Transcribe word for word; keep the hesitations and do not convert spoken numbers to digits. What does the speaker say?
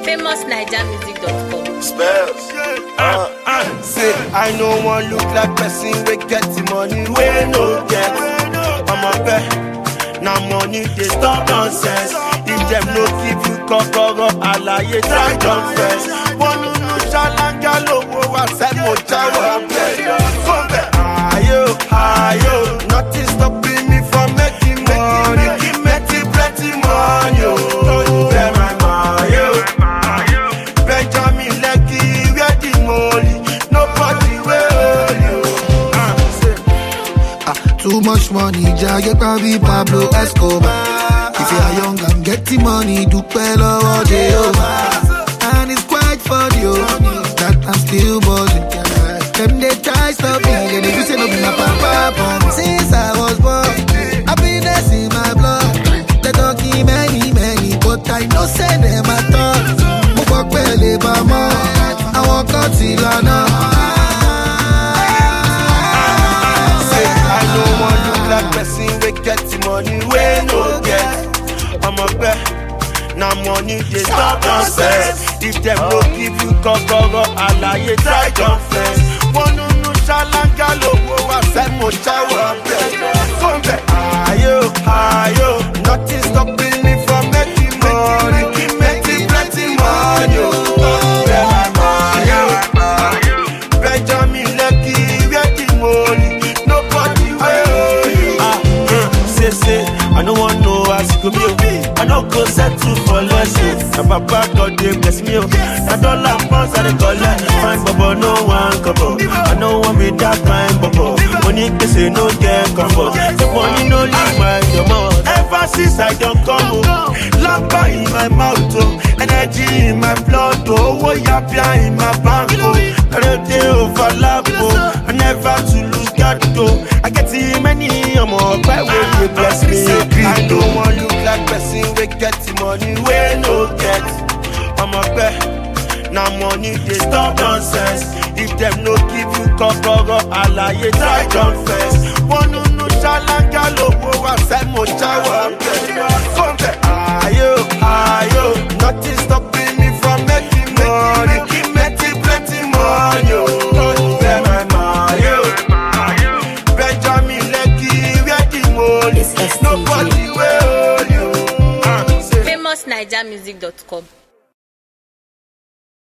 famous naija music dot com. Spells. Uh, uh. Say, I know one look like person we get the money, we no get. I'm a bet. Now money, they stop nonsense. If them no give you kokoro, alaye try don't press. One no shalanga lowo wa se mo jawa bet. Come back, ayo, ayo. Nothing stopping me from making money. Keep making plenty money, oh. Don't you bet my money, oh. Benjamin Lekki, where the money? Nobody will hold you. Ah, say. Ah, too much money, Jagger Pavi Pablo Escobar. If you are young and getting money, do well over Jehovah. And it's quite funny, oh, that I'm still buzzing. Them they try stop me, they do say no be my papa. Since I was born, happiness in my blood. They talking many, many, but I no say them at all. Move pele bama, I walk out till I know. Say I don't want look like person we get the money, we no get. I'm a bet. Now money they stop nonsense. If them no give you kokoro, alaye try confess. One no shalanga lowo wa se mo jawa bet. Come back, ayo, ayo. Nothing stopping me from making money. Keep making plenty money, oh. Yeah, money. Benjamin Lekki, where the money? Nobody will. Ah, uh, say say, I don't want no ask you me. I don't go settle for less. My papa God they bless me. I don't like pounds I dey collect. Fine bubble, no one couple. I don't want me that fine bubble. Money they say no get comfort. The money no leave my mouth. Ever since I don't come home, lamba in my mouth, oh. Energy in my blood, oh. What yapia in my bank, oh. I don't dey overlap, oh. I never to lose God, oh. I get too many, I'm all by way you bless me. I don't want look like person we get the money, we no get. I'm a bet. Now money they stop nonsense. If them no give you kokoro, alaye try confess. One no no shalanga lowo wa se mo jawa bet. Come back, ayo, ayo. Nothing stopping me from making money. Keep making plenty money, oh. Don't you bet my money, oh. Benjamin Lekki, where the money? Nobody will hold you. famous naija music dot com.